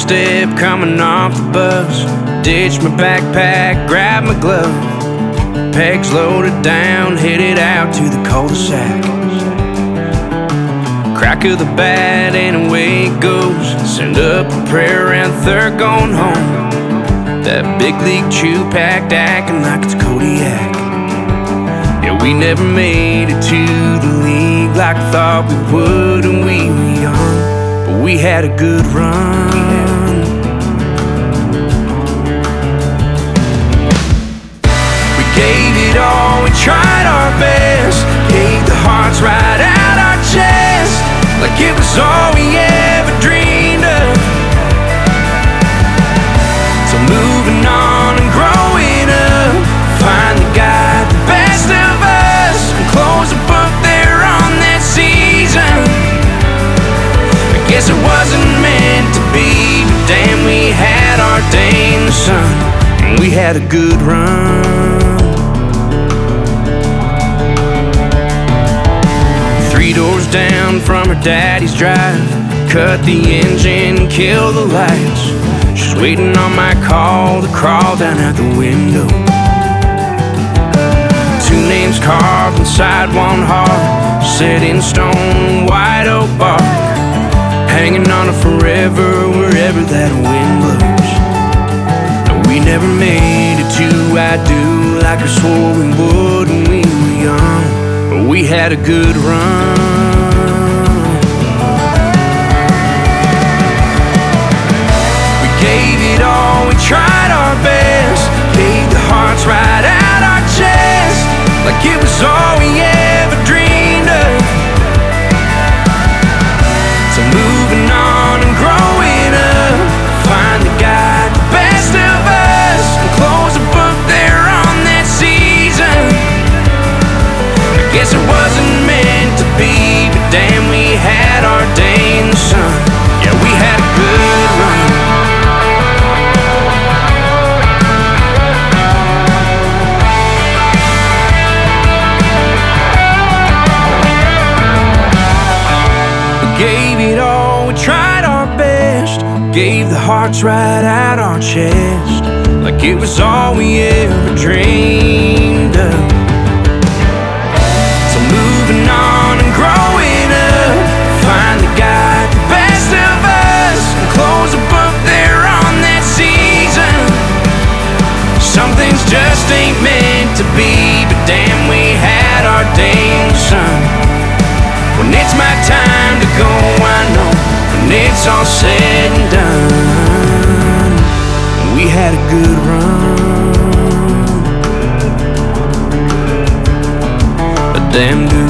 step coming off the bus. Ditched my backpack, grabbed my glove. Pegs loaded down, headed out to the cul-de-sac. Crack of the bat and away it goes. Send up a prayer and third going home. That big league chew packed, acting like it's Kodiak. Yeah, we never made it to the league like I thought we would when we were young, but we had a good run. We gave it all, we tried our best. Gave the hearts right out our chest, like it was all we ever dreamed of. So moving on and growing up, finally got the best of us and close the book there on that season. I guess it wasn't meant to be, but damn, we had our day in the sun and we had a good run. 3 doors down from her daddy's drive, cut the engine, kill the lights. She's waiting on my call to crawl down out the window. 2 names carved inside one heart, set in stone, white oak bark, hanging on it forever wherever that wind blows. No, we never made it to I do like I swore we would when we were young, but we had a good run. We gave it all, we tried our best. Gave the hearts right out our chest, like it was all we ever dreamed of. So moving on and growing up, finally got the best of us and close the book there on that season. I guess it wasn't meant to be, but damn, we had our day in the sun. Yeah, we had a good run. Gave it all, we tried our best. Gave the hearts right out our chest, like it was all we ever dreamed of. So moving on and growing up, finally got the best of us and close the book there on that season. Some things just ain't meant to be, but damn, we had our day in the sun. When it's my time to go, I know when it's all said and done, we had a good run, a damn good